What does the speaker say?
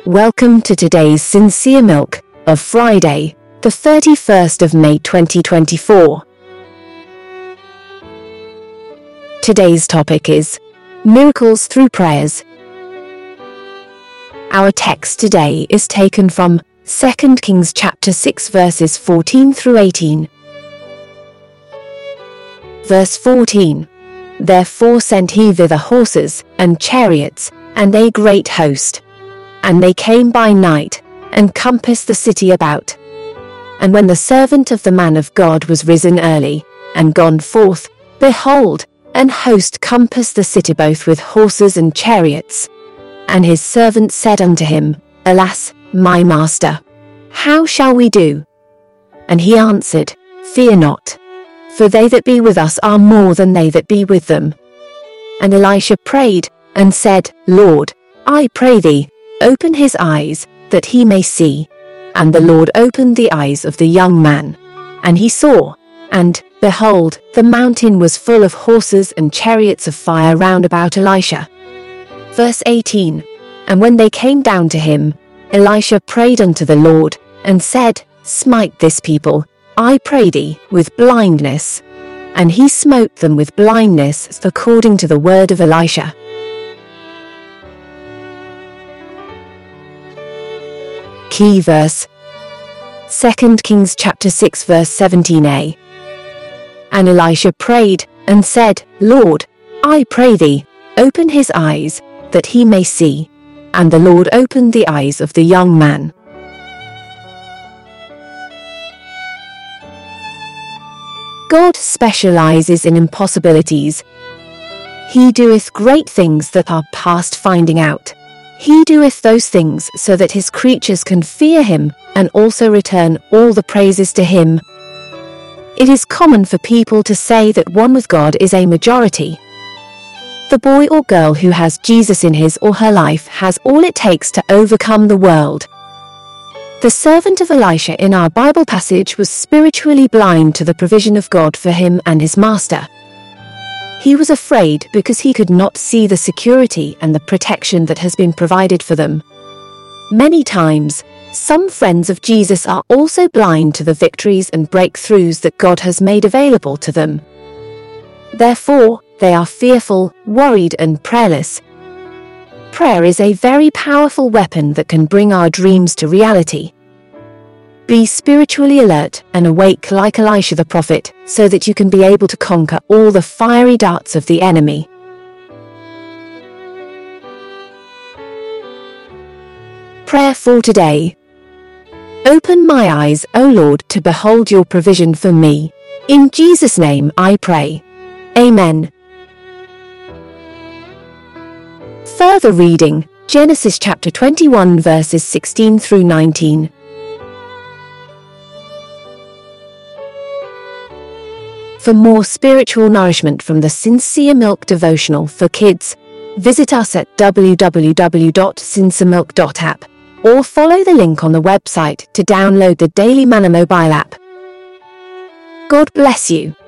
Welcome to today's Sincere Milk of Friday, the 31st of May 2024. Today's topic is Miracles Through Prayers. Our text today is taken from 2 Kings chapter 6 verses 14 through 18. Verse 14. Therefore sent he thither horses and chariots, and a great host. And they came by night, and compassed the city about. And when the servant of the man of God was risen early, and gone forth, behold, an host compassed the city both with horses and chariots. And his servant said unto him, Alas, my master, how shall we do? And he answered, Fear not, for they that be with us are more than they that be with them. And Elisha prayed, and said, Lord, I pray thee, open his eyes, that he may see. And the Lord opened the eyes of the young man. And he saw, and, behold, the mountain was full of horses and chariots of fire round about Elisha. Verse 18. And when they came down to him, Elisha prayed unto the Lord, and said, Smite this people, I pray thee, with blindness. And he smote them with blindness according to the word of Elisha. Key verse 2 Kings chapter 6 verse 17a. And Elisha prayed, and said, Lord, I pray thee, open his eyes, that he may see. And the Lord opened the eyes of the young man. God specializes in impossibilities. He doeth great things that are past finding out. He doeth those things so that his creatures can fear him, and also return all the praises to him. It is common for people to say that one with God is a majority. The boy or girl who has Jesus in his or her life has all it takes to overcome the world. The servant of Elisha in our Bible passage was spiritually blind to the provision of God for him and his master. He was afraid because he could not see the security and the protection that has been provided for them. Many times, some friends of Jesus are also blind to the victories and breakthroughs that God has made available to them. Therefore, they are fearful, worried, and prayerless. Prayer is a very powerful weapon that can bring our dreams to reality. Be spiritually alert and awake like Elisha the prophet, so that you can be able to conquer all the fiery darts of the enemy. Prayer for today. Open my eyes, O Lord, to behold your provision for me. In Jesus' name I pray. Amen. Further reading, Genesis chapter 21 verses 16 through 19. For more spiritual nourishment from the Sincere Milk devotional for kids, visit us at www.sinceremilk.app or follow the link on the website to download the Daily Manna mobile app. God bless you.